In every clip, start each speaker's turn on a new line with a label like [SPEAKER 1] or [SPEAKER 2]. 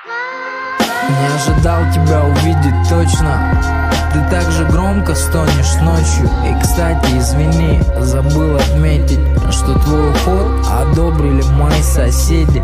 [SPEAKER 1] Не ожидал тебя увидеть точно. Ты так же громко стонешь ночью. И, кстати, извини, забыл отметить, что твой уход одобрили мои соседи.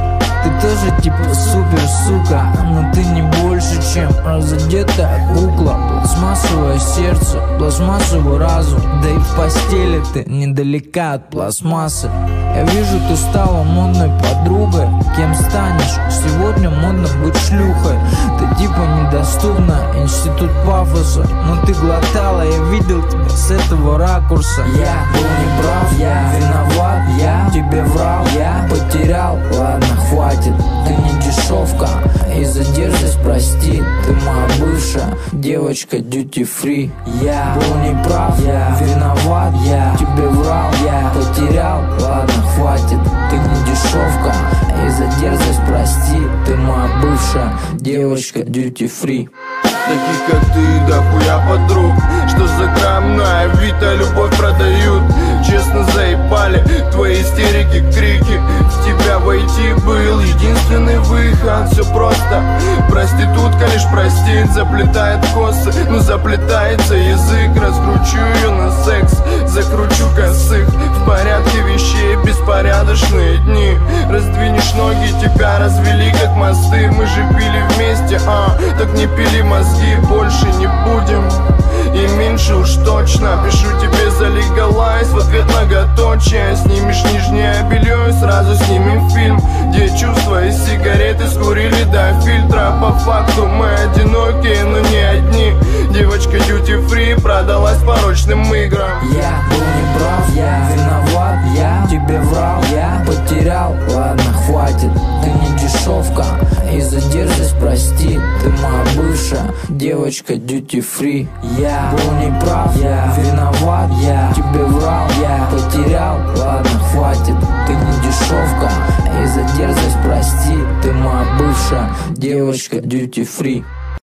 [SPEAKER 1] Ты тоже типа супер, сука, но ты не больше, чем разодетая кукла. Пластмассовое сердце, пластмассовый разум. Да и в постели ты недалека от пластмассы. Я вижу, ты стала модной подругой. Кем станешь? Сегодня модно быть шлюхой. Ты типа недоступна, институт пафоса. Но ты глотала, я видел тебя с этого ракурса. Я был неправ, я виноват, я тебе врал, я потерял, ладно, хватит. Ты не дешевка, и за дерзость прости. Ты моя бывшая девочка duty free. Я был неправ, я виноват, я тебе врал, я потерял, ладно, хватит. Ты не дешевка, и за дерзость прости. Ты моя бывшая девочка duty free.
[SPEAKER 2] Таких как ты, дохуя подруг. Что за граммная Вита, любовь продают. Честно заебали твои истерики, крики. В тебя войти был единственный выход. Все просто, проститутка лишь простит. Заплетает косы, но заплетается язык. Раскручу ее на секс, закручу косых. В порядке вещей беспорядочные дни. Раздвинешь ноги, тебя развели как мосты. Мы же пили вместе, так не пили мозги. Больше не будем, и меньше уж точно. Пишу тебе за легалайз, в ответ многоточие. Снимешь нижнее белье и сразу снимем фильм, где чувства и сигареты скурили до фильтра. По факту мы одинокие, но не одни. Девочка duty free продалась порочным играм.
[SPEAKER 1] Я был неправ, я виноват, я тебе врал, я потерял, ладно, хватит. Ты не дешевка, и за дерзость прости. Ты моя бывшая девочка duty free. Я был неправ, я виноват, я тебе врал, я потерял, ладно, хватит. Ты не дешевка, и за дерзость прости. Ты моя бывшая девочка duty free.